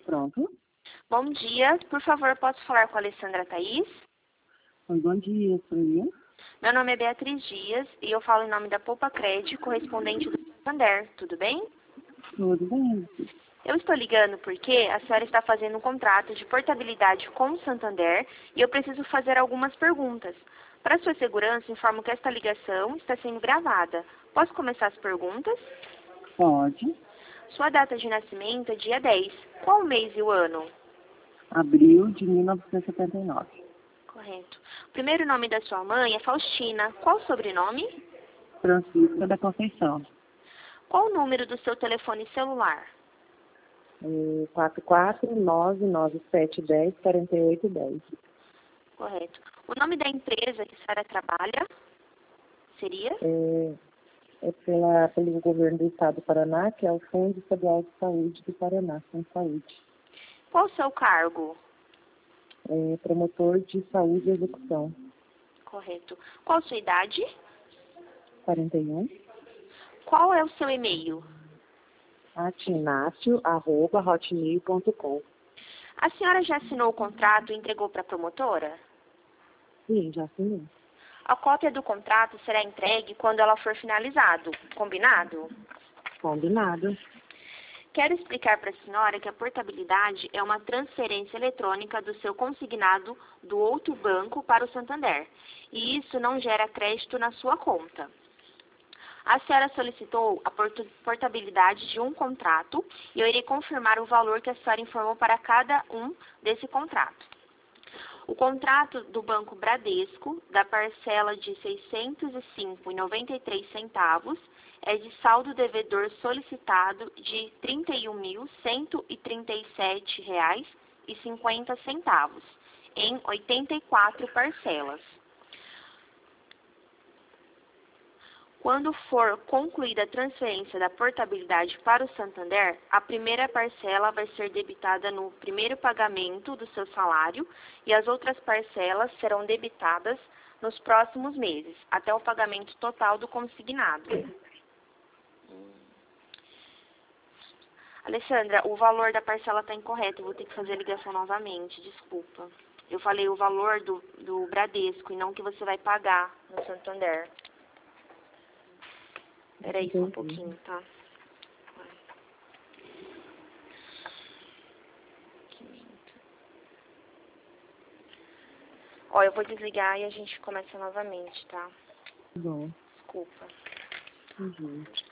Pronto. Bom dia, por favor, posso falar com a Alessandra Thaís? Oi, bom dia, sou eu. Meu nome é Beatriz Dias e eu falo em nome da Poupa Crédito, correspondente do Santander, tudo bem? Tudo bem? Eu estou ligando porque a senhora está fazendo um contrato de portabilidade com o Santander e eu preciso fazer algumas perguntas. Para sua segurança, informo que esta ligação está sendo gravada. Posso começar as perguntas? Pode. Sua data de nascimento é dia 10. Qual o mês e o ano? Abril de 1979. Correto. O primeiro nome da sua mãe é Faustina. Qual o sobrenome? Francisca da Conceição. Qual o número do seu telefone celular? 44997104810. Correto. O nome da empresa que a senhora trabalha seria? Pelo governo do estado do Paraná, que é o Fundo Estadual de Saúde do Paraná, com saúde. Qual o seu cargo? Promotor de saúde e execução. Correto. Qual a sua idade? 41. Qual é o seu e-mail? atinácio@hotmail.com. A senhora já assinou o contrato e entregou para a promotora? Sim, já assinei. A cópia do contrato será entregue quando ela for finalizado. Combinado? Combinado. Quero explicar para a senhora que a portabilidade é uma transferência eletrônica do seu consignado do outro banco para o Santander. E isso não gera crédito na sua conta. A senhora solicitou a portabilidade de um contrato e eu irei confirmar o valor que a senhora informou para cada um desse contrato. O contrato do Banco Bradesco, da parcela de R$ 605,93, é de saldo devedor solicitado de R$ 31.137,50, em 84 parcelas. Quando for concluída a transferência da portabilidade para o Santander, a primeira parcela vai ser debitada no primeiro pagamento do seu salário e as outras parcelas serão debitadas nos próximos meses, até o pagamento total do consignado. Alessandra, o valor da parcela está incorreto, eu vou ter que fazer a ligação novamente, desculpa. Eu falei o valor do Bradesco e não que você vai pagar no Santander. Peraí só um pouquinho, tá? Ó, eu vou desligar e a gente começa novamente, tá? Bom. Desculpa. Uhum.